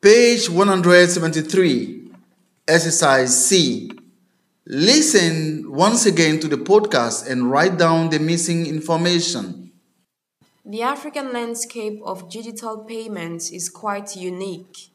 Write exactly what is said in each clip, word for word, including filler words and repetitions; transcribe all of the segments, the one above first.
Page one hundred seventy-three, Exercise C. Listen once again to the podcast and write down the missing information. The African landscape of digital payments is quite unique.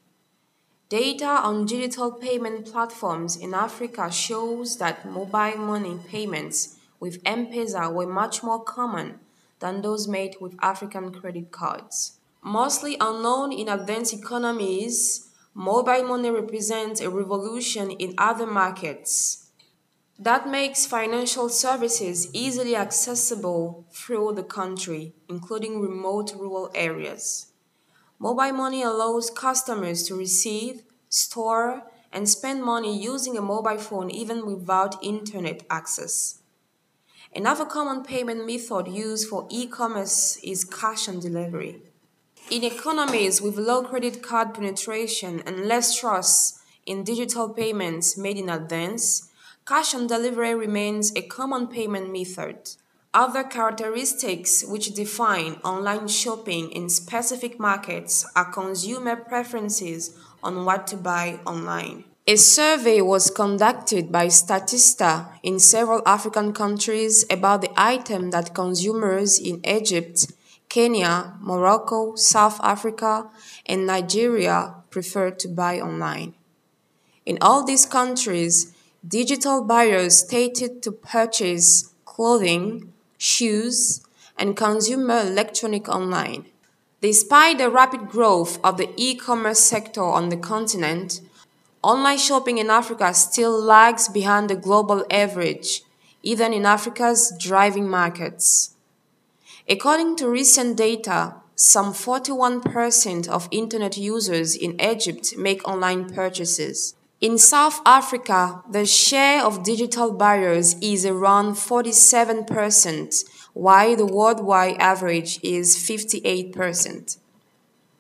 Data on digital payment platforms in Africa shows that mobile money payments with M-Pesa were much more common than those made with African credit cards. Mostly unknown in advanced economies, mobile money represents a revolution in other markets that makes financial services easily accessible through the country, including remote rural areas. Mobile money allows customers to receive, store, and spend money using a mobile phone even without internet access. Another common payment method used for e-commerce is cash on delivery. In economies with low credit card penetration and less trust in digital payments made in advance, cash on delivery remains a common payment method. Other characteristics which define online shopping in specific markets are consumer preferences on what to buy online. A survey was conducted by Statista in several African countries about the item that consumers in Egypt, Kenya, Morocco, South Africa, and Nigeria prefer to buy online. In all these countries, digital buyers stated to purchase clothing, shoes, and consumer electronic online. Despite the rapid growth of the e-commerce sector on the continent, online shopping in Africa still lags behind the global average, even in Africa's driving markets. According to recent data, some forty-one percent of internet users in Egypt make online purchases. In South Africa, the share of digital buyers is around forty-seven percent, while the worldwide average is fifty-eight percent.